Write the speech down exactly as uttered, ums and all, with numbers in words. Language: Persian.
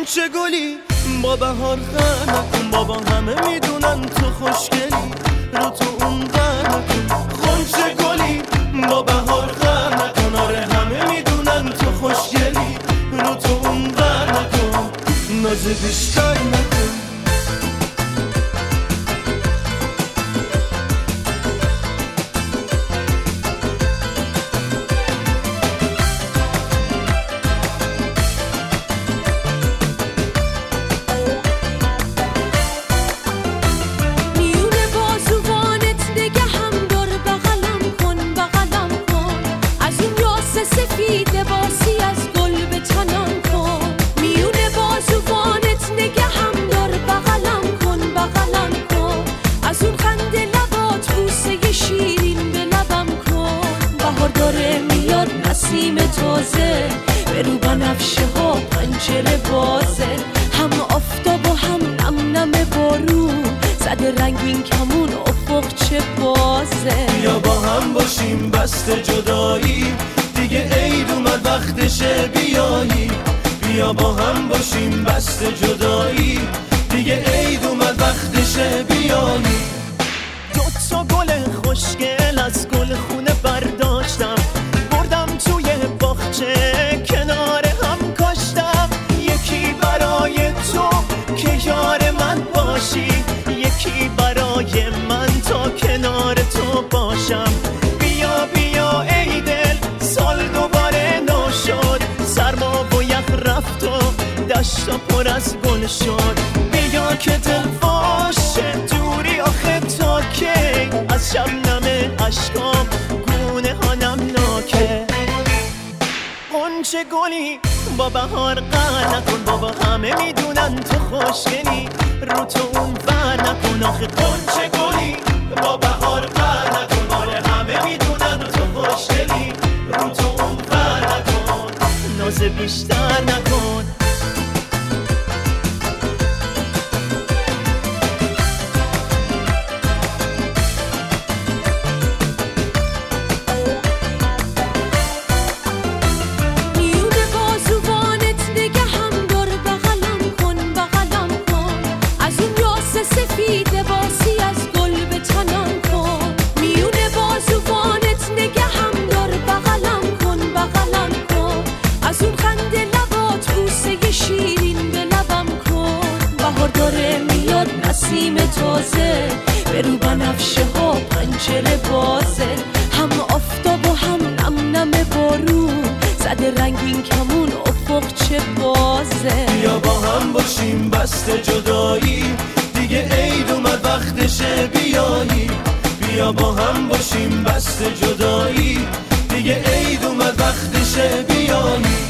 غنچه گلی با بهار غر نکن، بابا همه میدونن تو خوشگلی، رو تو اون غر نکن. غنچه گلی با بهار غر نکن، آره همه میدونن تو خوشگلی، رو تو اون غر نکن، ناز بیشتر نکن. نسیم تازه به رو بنفشه ها پنجره بازه، هم آفتاب و هم نم نم بارون زده رنگین کمون افق چه بازه. بیا با هم باشیم بسته جدایی، دیگه عید اومد وقتشه بیایی. بیا با هم باشیم بسته جدایی، دیگه عید اومد وقتشه بیایی. دو تا گل خوشگل از گل خونه برداشتم، بردم توی باغچه کنار هم کاشتم. یکی برای تو که یار من باشی، یکی برای من تا کنار تو باشم. بیا بیا ای دل سال دوباره نو شد، سرما و یخ رفت و دشتا پر از گل شد. بیا که دل باشه دوری آخه تا کی، از شبنم عشقام گونه ها نمناکه. غنچه گلی با بهار غر نکن، بابا همه میدونن تو خوشگلی، رو تو اون ور نکن. آخه غنچه گلی با بهار غر نکن، آره همه میدونن تو خوشگلی، رو تو اون ور نکن، ناز بیشتر نکن. نسیم تازه به رو بنفشه ها پنجره بازه، هم آفتاب و هم نم نم بارون زده رنگین کمون افق چه بازه. بیا با هم باشیم بسته جدایی، دیگه عید اومد وقتشه بیایی. بیا با هم باشیم بسته جدایی، دیگه عید اومد وقتشه بیایی.